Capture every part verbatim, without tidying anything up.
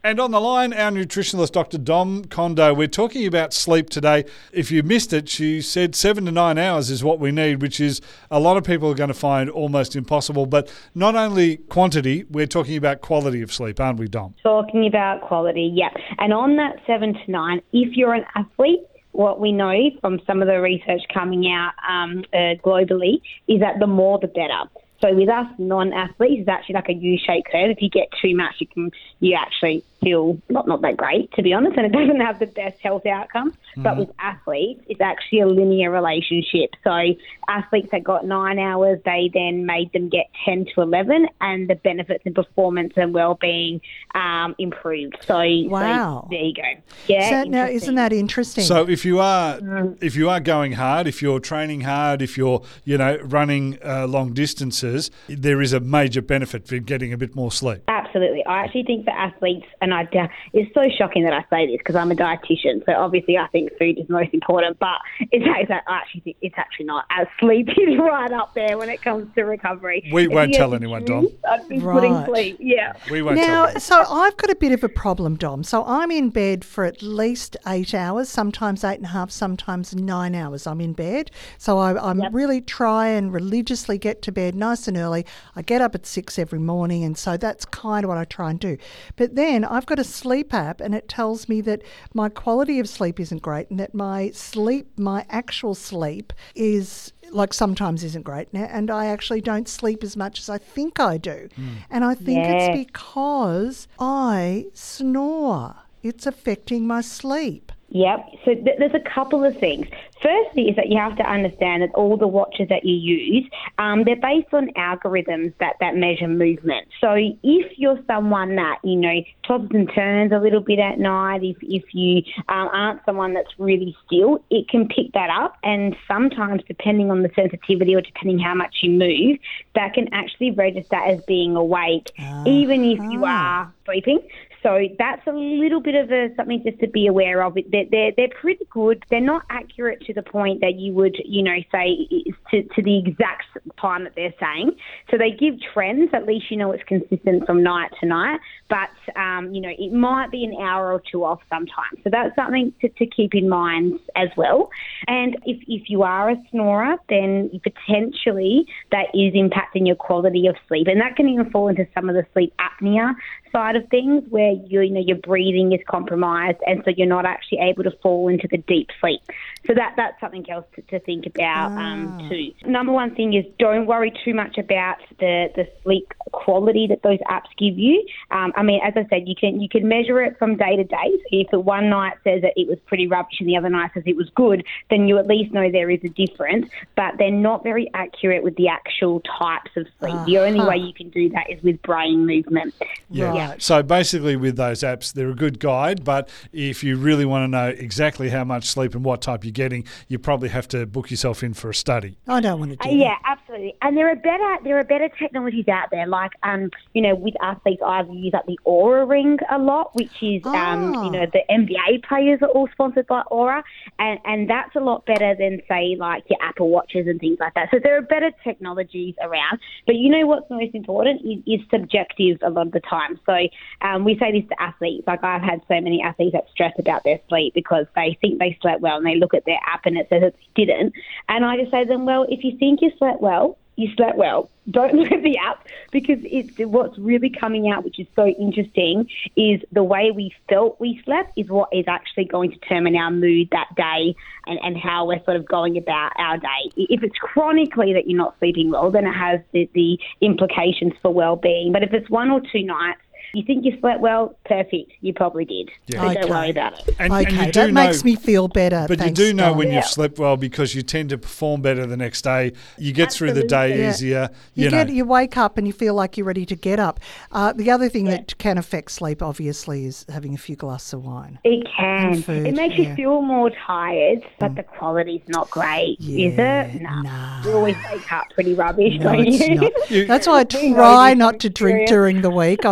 And on the line, our nutritionalist, Doctor Dom Kondo. We're talking about sleep today. If you missed it, she said seven to nine hours is what we need, which is a lot of people are going to find almost impossible. But not only quantity, we're talking about quality of sleep, aren't we, Dom? Talking about quality, yeah. And on that seven to nine, if you're an athlete, what we know from some of the research coming out um, uh, globally is that the more the better. So with us non-athletes, it's actually like a U-shaped curve. If you get too much, you can you actually feel not, not that great, to be honest, and it doesn't have the best health outcomes. Mm-hmm. But with athletes, it's actually a linear relationship. So athletes that got nine hours, they then made them get ten to eleven, and the benefits and performance and well-being um, improved. So, wow. so there you go. Yeah. So, now, isn't that interesting? So if you are mm. if you are going hard, if you're training hard, if you're you know running uh, long distances, there is a major benefit for getting a bit more sleep. Absolutely. I actually think for athletes, and I, it's so shocking that I say this because I'm a dietitian, so obviously I think food is most important, but it's, it's, I actually think it's actually not. As sleep is right up there when it comes to recovery. We if won't tell anyone, Dom. I'd be right. putting sleep, yeah. We won't now, tell so I've got a bit of a problem, Dom. So I'm in bed for at least eight hours, sometimes eight and a half, sometimes nine hours I'm in bed. So I I'm yep. really try and religiously get to bed nice and early. I get up at six every morning, and so that's kind of what I try and do. But then I've got a sleep app, and it tells me that my quality of sleep isn't great, and that my sleep, my actual sleep is like sometimes isn't great, and I actually don't sleep as much as I think I do. Mm. And I think yeah. it's because I snore. It's affecting my sleep. Yep. So th- there's a couple of things. Firstly is that you have to understand that all the watches that you use, um, they're based on algorithms that, that measure movement. So if you're someone that, you know, tops and turns a little bit at night, if, if you um, aren't someone that's really still, it can pick that up. And sometimes, depending on the sensitivity or depending how much you move, that can actually register as being awake, uh, even if you are sleeping. So that's a little bit of a something just to be aware of. They're, they're, they're pretty good. They're not accurate to the point that you would, you know, say to, to the exact time that they're saying. So they give trends. At least you know it's consistent from night to night. But, um, you know, it might be an hour or two off sometimes. So that's something to, to keep in mind as well. And if, if you are a snorer, then potentially that is impacting your quality of sleep. And that can even fall into some of the sleep apnea side of things where you, you know your breathing is compromised, and so you're not actually able to fall into the deep sleep. So that that's something else to, to think about ah. um, too. Number one thing is don't worry too much about the, the sleep quality that those apps give you. Um, I mean, as I said, you can you can measure it from day to day. So if the one night says that it was pretty rubbish and the other night says it was good, then you at least know there is a difference. But they're not very accurate with the actual types of sleep. Uh-huh. The only way you can do that is with brain movement. Yeah. Right. So basically with those apps, they're a good guide, but if you really want to know exactly how much sleep and what type you're getting, you probably have to book yourself in for a study. I don't want to do uh, that. Yeah, absolutely. And there are better there are better technologies out there. Like, um, you know, with athletes, I've used like the Oura Ring a lot, which is, oh. um, you know, the N B A players are all sponsored by Oura, and, and that's a lot better than, say, like your Apple Watches and things like that. So there are better technologies around. But you know what's most important is, is subjective a lot of the time. So um, we say this to athletes. Like I've had so many athletes that stress about their sleep because they think they slept well and they look at their app and it says that they didn't. And I just say to them, well, if you think you slept well, you slept well. Don't look at the app because it's what's really coming out, which is so interesting, is the way we felt we slept is what is actually going to determine our mood that day and, and how we're sort of going about our day. If it's chronically that you're not sleeping well, then it has the, the implications for well-being. But if it's one or two nights, you think you slept well? Perfect. You probably did. Yeah. So Okay. don't worry about it. And, okay, and you do that know, makes me feel better. But Thanks, you do know Dom. when Yeah. you've slept well because you tend to perform better the next day. You get through the Absolutely. day Yeah. easier. You, You, know. get, you wake up and you feel like you're ready to get up. Uh, the other thing that can affect sleep, obviously, is having a few glasses of wine. It can. And food, It makes yeah. you feel more tired, but the quality's not great, is Yeah, it? No. nah. You always wake up pretty rubbish, No, don't it's you? not. You- That's why I We know try this not from to drink experience. during the week on a You- school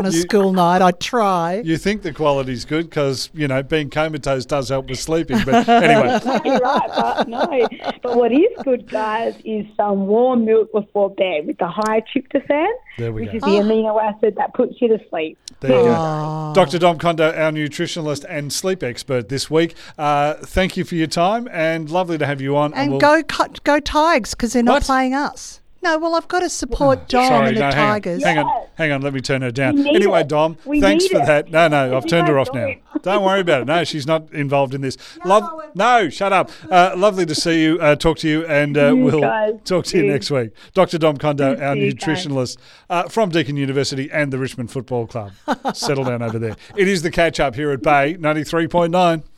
all night. I try. You think the quality's good because, you know, being comatose does help with sleeping. But anyway. You're right, but no. But what is good, guys, is some warm milk before bed with the high tryptophan, There we which go. is the amino acid that puts you to sleep. There you go. Oh. Doctor Dom Kondo, our nutritionalist and sleep expert this week. Uh, thank you for your time and lovely to have you on. And we'll- go cut, go Tigers because they're not What? playing us. No, well, I've got to support Dom Sorry, and the no, hang on. Tigers. Hang on, Yes. hang on. Let me turn her down. We need Anyway, it. Dom, We thanks need for it. that. No, no, I've You turned her guys off know now. it. Don't worry about it. No, she's not involved in this. Love, no, shut up. Uh, lovely to see you, uh, talk to you, and uh, You we'll guys talk to you too. next week. Doctor Dom Kondo, our See you guys. nutritionalist uh, from Deakin University and the Richmond Football Club. Settle down over there. It is the catch up here at Bay ninety-three point nine.